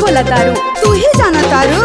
बोला तारू? तू ही जाना तारू।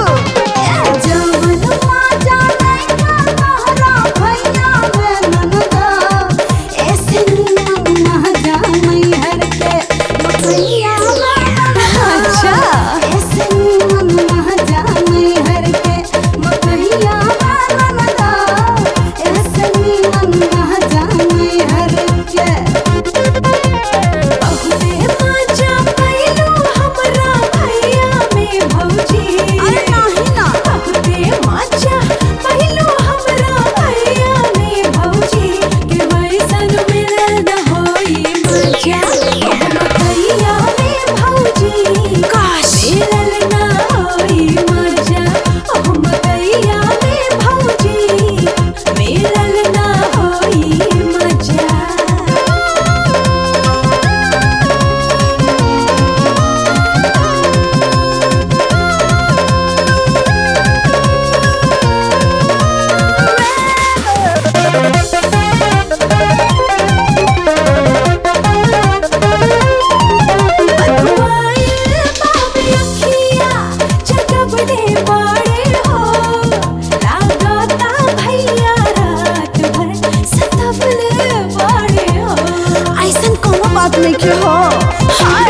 लेके हो हाय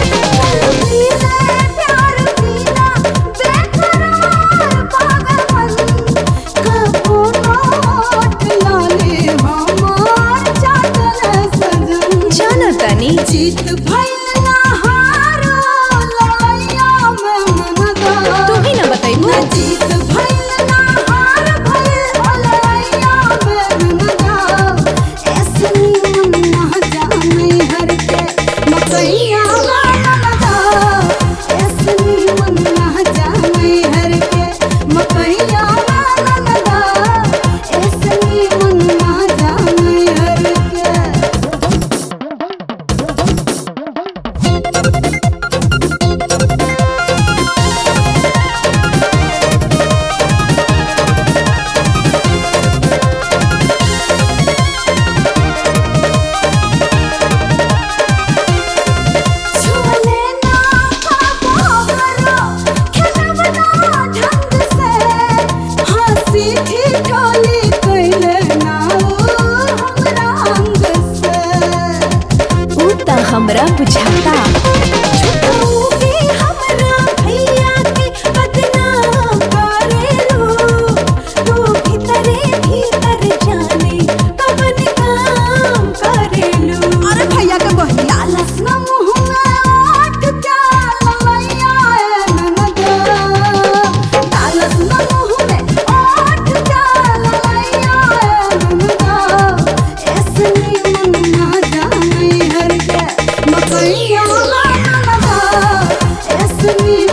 प्यार पीना बेकरार पागलपन कबो नोट लाले हमार चादर सजन जाना तनी जीत भइल ना हारो लड़ाइया में मनदा तू ही ना बताइबू जीत भइल ना हार भइल लड़ाइया में मनदा ऐसे मन ना जाने हर के मकैया मनदा ऐसे मन ना जाने हर के मकैया मनदा ऐसे मन ना जाने हर के हमरा बुझाता हमरा भैया के बदनाम करेलू तू भीतरे भीतर जाने कवन काम करेलू अरे भैया के बहनी लालच न मुंह में ओठ प्याला लैया ननदा लालच न मुंह में ओठ प्याला लैया ननदा ऐसे मन ना जाने हर के मकैया मनदा ऐसे